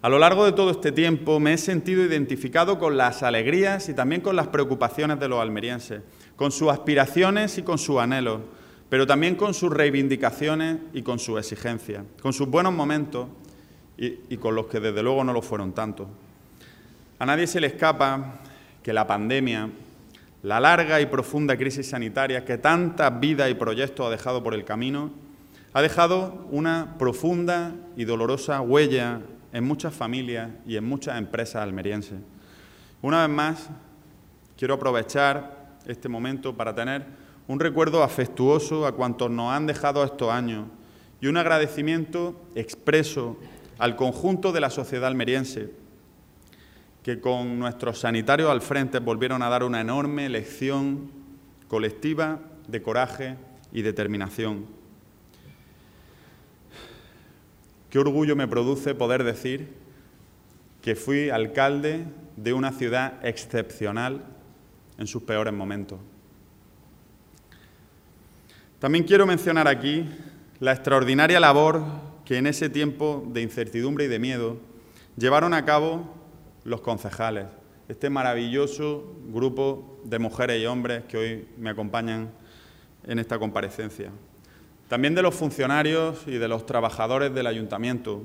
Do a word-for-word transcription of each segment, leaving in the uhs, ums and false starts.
A lo largo de todo este tiempo me he sentido identificado con las alegrías y también con las preocupaciones de los almerienses, con sus aspiraciones y con sus anhelos, pero también con sus reivindicaciones y con sus exigencias, con sus buenos momentos y, y con los que desde luego no lo fueron tanto. A nadie se le escapa que la pandemia, la larga y profunda crisis sanitaria que tantas vidas y proyectos ha dejado por el camino, ha dejado una profunda y dolorosa huella en muchas familias y en muchas empresas almerienses. Una vez más, quiero aprovechar este momento para tener un recuerdo afectuoso a cuantos nos han dejado estos años y un agradecimiento expreso al conjunto de la sociedad almeriense, que con nuestros sanitarios al frente volvieron a dar una enorme lección colectiva de coraje y determinación. Qué orgullo me produce poder decir que fui alcalde de una ciudad excepcional en sus peores momentos. También quiero mencionar aquí la extraordinaria labor que en ese tiempo de incertidumbre y de miedo llevaron a cabo los concejales, este maravilloso grupo de mujeres y hombres que hoy me acompañan en esta comparecencia. También de los funcionarios y de los trabajadores del ayuntamiento,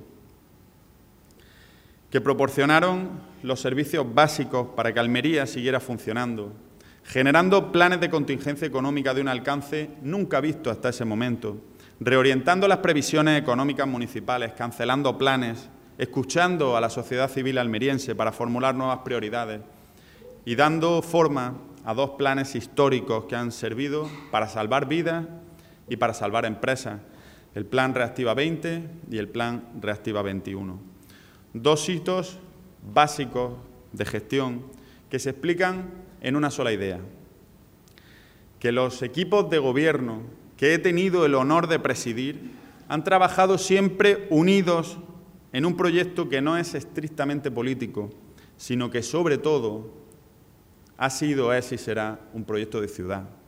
que proporcionaron los servicios básicos para que Almería siguiera funcionando, generando planes de contingencia económica de un alcance nunca visto hasta ese momento, reorientando las previsiones económicas municipales, cancelando planes, escuchando a la sociedad civil almeriense para formular nuevas prioridades y dando forma a dos planes históricos que han servido para salvar vidas y para salvar empresas, el Plan Reactiva veinte y el Plan Reactiva veintiuno. Dos hitos básicos de gestión que se explican en una sola idea: que los equipos de gobierno que he tenido el honor de presidir han trabajado siempre unidos en un proyecto que no es estrictamente político, sino que sobre todo ha sido, es y será un proyecto de ciudad.